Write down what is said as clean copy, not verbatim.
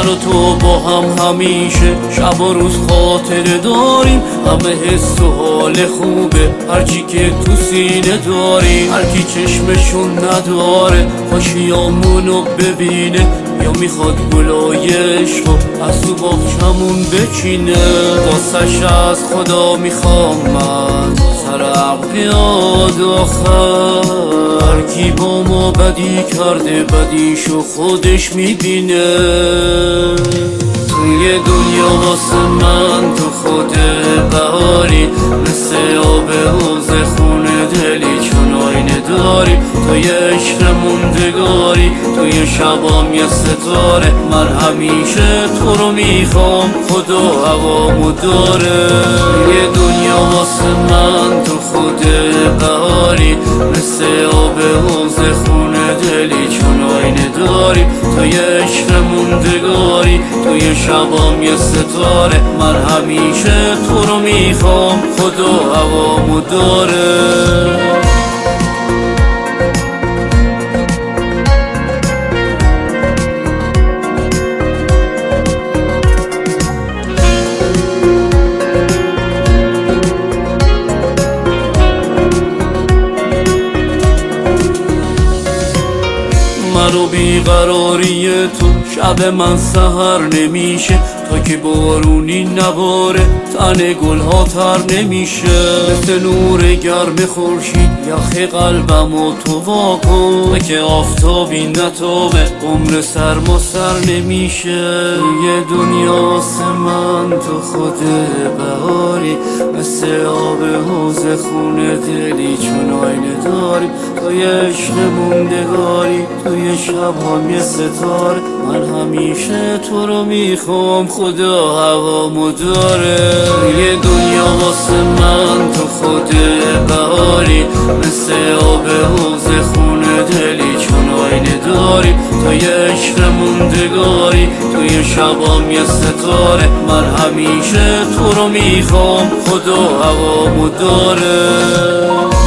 و تو با هم همیشه شب و روز خاطره داریم، همه حس و حال خوبه هرچی که تو سینه داریم. هرکی چشمشون نداره خوشیامونو ببینه، یا میخواد گلای عشقو از تو باغچمون بچینه. واسش از خدا میخوام من سر عقل بیاد آخر، هرکی با ما بدی کرده بدیشو خودش میبینه. توی دنیا واسه من تو خود بهاری، مثل آب حوض خونه دلی چون آینه داری. توی عشق موندگاری توی شبام یه ستاره، من همیشه تو رو میخوام خدا هوامو داره. توی دنیا واسه من تو خود بهاری، مثل آب حوض خونه دلی چون آینه داری. توی عشق موندگاری توی شبام یه ستاره، من همیشه تو رو میخوام خدا هوامو داره. مرو بیقراری تو شب من سحر نمیشه، تا که بارونی نباره تن گلها تر نمیشه. مثل نور گرم خورشید یخ قلبمو تو واکن، تا که آفتابی نتابه عمر سرما سر نمیشه. یه دنیا واسه من تو خود بهاری، مثل آب حوض خونه دلی چون آینه داری. توی عشق موندگاری توی شبام یه ستاره، من همیشه تو رو میخوام خدا هوامو داره. یه دنیا واسه من تو خود بهاری، مثل آب حوض خونه دلی چون آینه داری. توی عشق موندگاری توی شبام یه ستاره، من همیشه تو رو میخوام خدا هوامو داره.